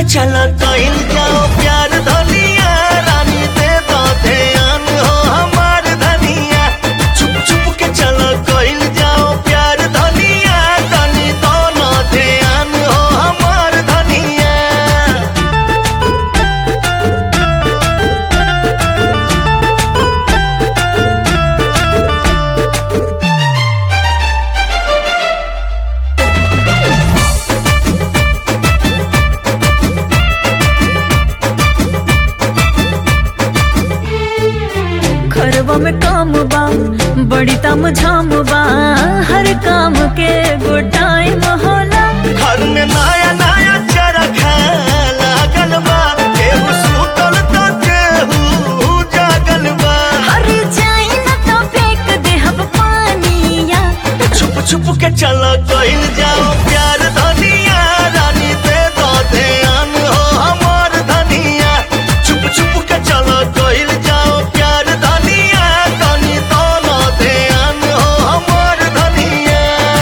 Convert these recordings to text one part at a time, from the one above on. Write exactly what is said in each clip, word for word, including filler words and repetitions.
चला कइल जाओ प्यार धनिया रानी दे दो ध्यान हो हमार धनिया चुप चुप के चला कइल जाओ प्यार धनिया तनी दो न ध्यान हो हमार धनिया। घरवा में काम बा बड़ी तम झाम बा हर काम के गो टाइम होला। घर में नया नया चरखा लागल बा केहू सुतल तो केहू जागल बा। हर जाई न तो फेंक देहब पानिया छुप छुप के चला कइल जाओ प्यार धनिया रानी दे दो ध्यान हो हमार धनिया चुप छुप के चला कइल जाओ प्यार धनिया तनी दो न ध्यान हो हमार धनिया।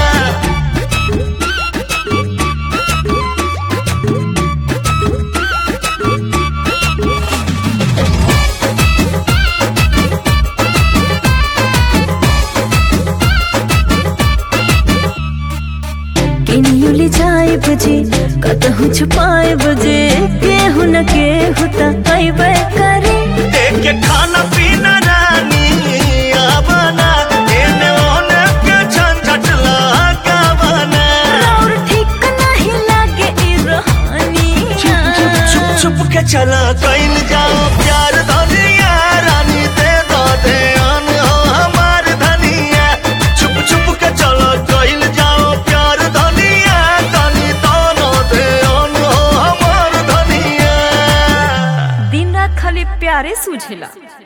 केनियो ले जाए बजे कतहु छुपाए बजे केहू न केहू त अइबे करे। देख के खाना पीना रानी आवना एने ओने के झंझट लगावना। और ठीक नहीं लागे ई रोहानिया छुप छुप के चला कइल जाओ प्यार धनिया रानी दे दो ध्यान हो हमार धनिया छुप छुप के चला कइल जाओ प्यार धनिया तनी दो न ध्यान हो हमार धनिया। दिन रात खाली प्यारे सूझेला।